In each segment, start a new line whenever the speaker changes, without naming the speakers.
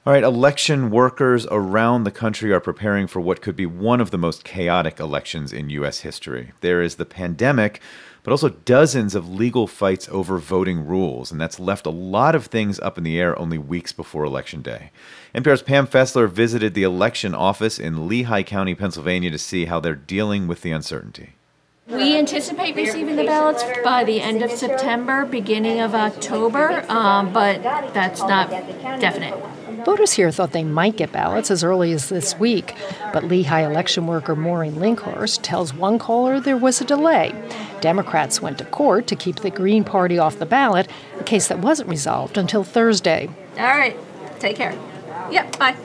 All right, election workers around the country are preparing for what could be one of the most chaotic elections in U.S. history. There is the pandemic, but also dozens of legal fights over voting rules, and that's left a lot of things up in the air only weeks before Election Day. NPR's Pam Fessler visited the election office in Lehigh County, Pennsylvania, to see how they're dealing with the uncertainty.
We anticipate receiving the ballots by the end of September, beginning of October, but that's not definite.
Voters here thought they might get ballots as early as this week, but Lehigh election worker Maureen Linkhorst tells one caller there was a delay. Democrats went to court to keep the Green Party off the ballot, a case that wasn't resolved until Thursday.
All right, take care. Yep, bye.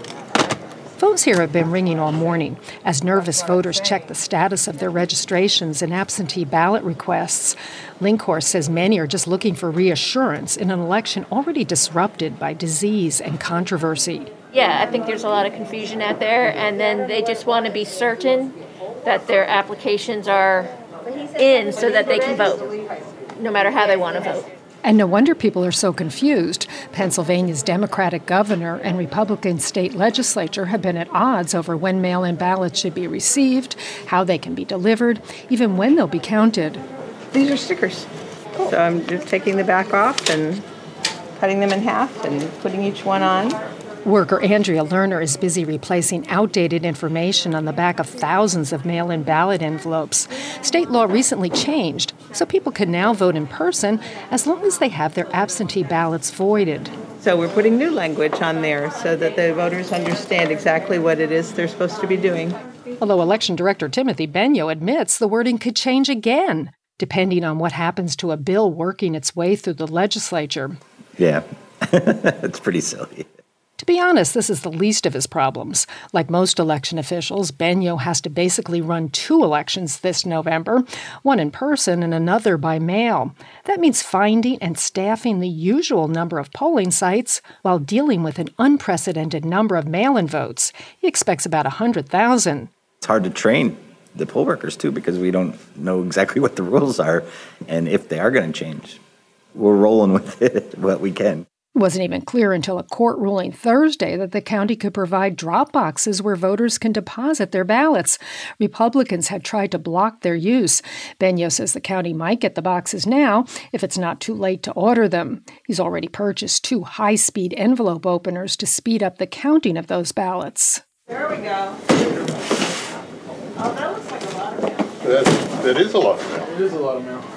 Phones here have been ringing all morning as nervous voters check the status of their registrations and absentee ballot requests. Linkhorst says many are just looking for reassurance in an election already disrupted by disease and controversy.
Yeah, I think there's a lot of confusion out there, and then they just want to be certain that their applications are in so that they can vote, no matter how they want to vote.
And no wonder people are so confused. Pennsylvania's Democratic governor and Republican state legislature have been at odds over when mail-in ballots should be received, how they can be delivered, even when they'll be counted.
These are stickers. Cool. So I'm just taking the back off and cutting them in half and putting each one on.
Worker Andrea Lerner is busy replacing outdated information on the back of thousands of mail-in ballot envelopes. State law recently changed, so people can now vote in person as long as they have their absentee ballots voided.
So we're putting new language on there so that the voters understand exactly what it is they're supposed to be doing.
Although Election Director Timothy Benyo admits the wording could change again, depending on what happens to a bill working its way through the legislature.
Yeah, it's pretty silly.
To be honest, this is the least of his problems. Like most election officials, Benyo has to basically run 2 elections this November, one in person and another by mail. That means finding and staffing the usual number of polling sites while dealing with an unprecedented number of mail-in votes. He expects about 100,000.
It's hard to train the poll workers, too, because we don't know exactly what the rules are and if they are going to change. We're rolling with it, what we can.
It wasn't even clear until a court ruling Thursday that the county could provide drop boxes where voters can deposit their ballots. Republicans had tried to block their use. Benyo says the county might get the boxes now if it's not too late to order them. He's already purchased 2 high-speed envelope openers to speed up the counting of those ballots.
There we go. Oh, that looks like a lot of mail.
That is a lot of mail.
It is a lot of mail.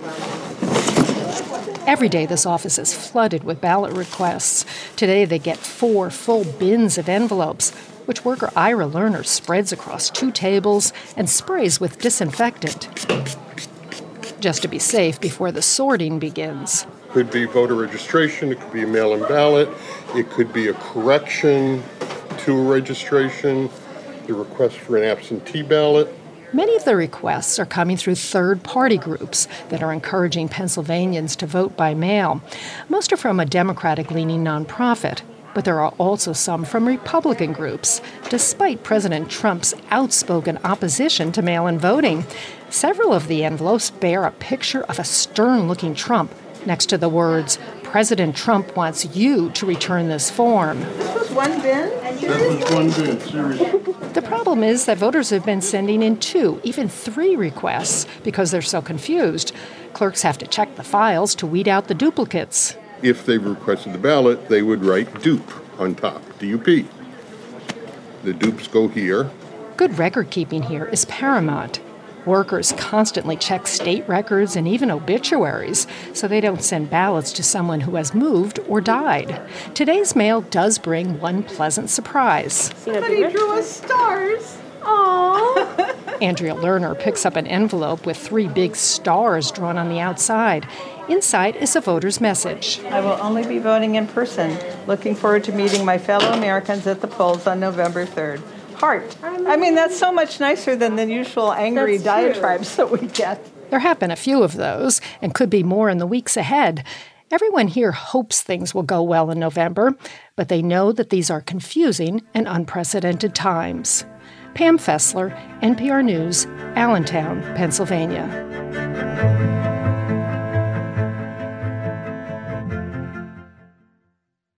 Every day, this office is flooded with ballot requests. Today, they get 4 full bins of envelopes, which worker Ira Lerner spreads across 2 tables and sprays with disinfectant, just to be safe before the sorting begins.
Could be voter registration, it could be a mail-in ballot, it could be a correction to a registration, the request for an absentee ballot.
Many of the requests are coming through third-party groups that are encouraging Pennsylvanians to vote by mail. Most are from a Democratic-leaning nonprofit, but there are also some from Republican groups, despite President Trump's outspoken opposition to mail-in voting. Several of the envelopes bear a picture of a stern-looking Trump next to the words, "President Trump wants you to return this form."
This was one bin?
That was one bin, seriously.
The problem is that voters have been sending in 2, even 3 requests because they're so confused. Clerks have to check the files to weed out the duplicates.
If they requested the ballot, they would write dupe on top, DUP. The dupes go here.
Good record keeping here is paramount. Workers constantly check state records and even obituaries so they don't send ballots to someone who has moved or died. Today's mail does bring one pleasant surprise.
Somebody drew us stars.
Aww. Andrea Lerner picks up an envelope with 3 big stars drawn on the outside. Inside is a voter's message.
I will only be voting in person. Looking forward to meeting my fellow Americans at the polls on November 3rd. Heart. I mean, that's so much nicer than the usual angry diatribes that we get.
There have been a few of those, and could be more in the weeks ahead. Everyone here hopes things will go well in November, but they know that these are confusing and unprecedented times. Pam Fessler, NPR News, Allentown, Pennsylvania.